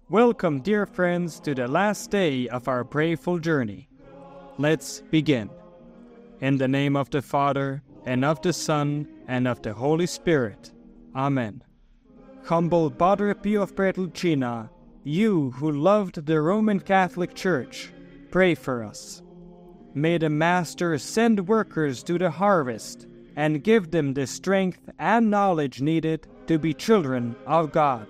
Welcome, dear friends, to the last day of our prayerful journey. Let's begin. In the name of the Father, and of the Son, and of the Holy Spirit. Amen. Humble Padre Pio of Petrelcina, you who loved the Roman Catholic Church, pray for us. May the Master send workers to the harvest and give them the strength and knowledge needed to be children of God.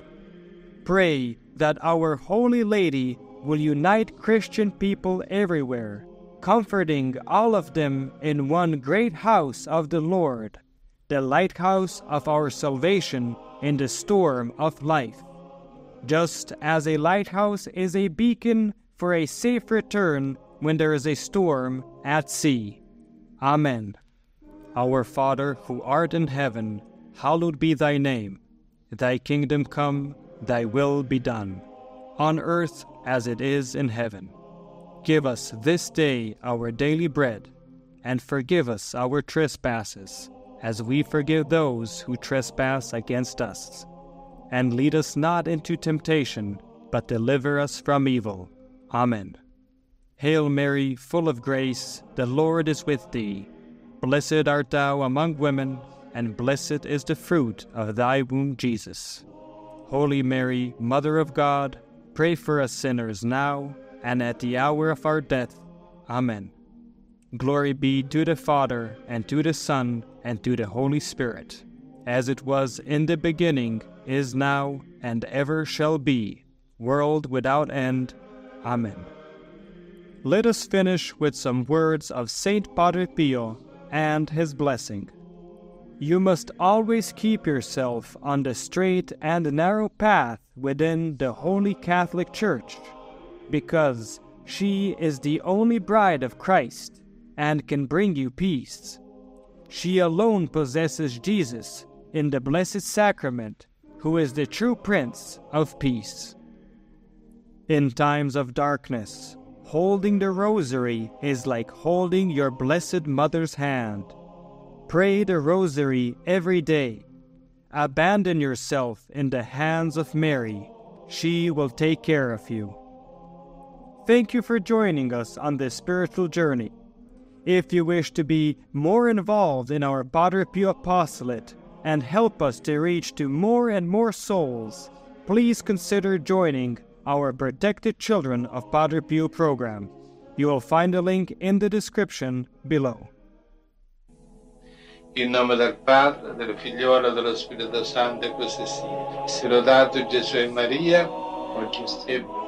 Pray that our Holy Lady will unite Christian people everywhere, comforting all of them in one great house of the Lord, the lighthouse of our salvation in the storm of life. Just as a lighthouse is a beacon for a safe return when there is a storm at sea. Amen. Our Father, who art in heaven, hallowed be thy name. Thy kingdom come, thy will be done, on earth as it is in heaven. Give us this day our daily bread, and forgive us our trespasses, as we forgive those who trespass against us. And lead us not into temptation, but deliver us from evil. Amen. Hail Mary, full of grace, the Lord is with thee. Blessed art thou among women, and blessed is the fruit of thy womb, Jesus. Holy Mary, Mother of God, pray for us sinners now and at the hour of our death. Amen. Glory be to the Father, and to the Son, and to the Holy Spirit, as it was in the beginning, is now, and ever shall be, world without end. Amen. Let us finish with some words of Saint Padre Pio and his blessing. You must always keep yourself on the straight and narrow path within the Holy Catholic Church, because she is the only bride of Christ and can bring you peace. She alone possesses Jesus in the Blessed Sacrament, who is the true Prince of Peace. In times of darkness, holding the rosary is like holding your Blessed Mother's hand. Pray the rosary every day. Abandon yourself in the hands of Mary. She will take care of you. Thank you for joining us on this spiritual journey. If you wish to be more involved in our Padre Pio apostolate and help us to reach to more and more souls, please consider joining our Protected Children of Padre Pio program. You will find a link in the description below. In nome del Padre, del Figliolo e dello Spirito Santo, e così sia. Sia lodato Gesù e Maria, oggi e sempre.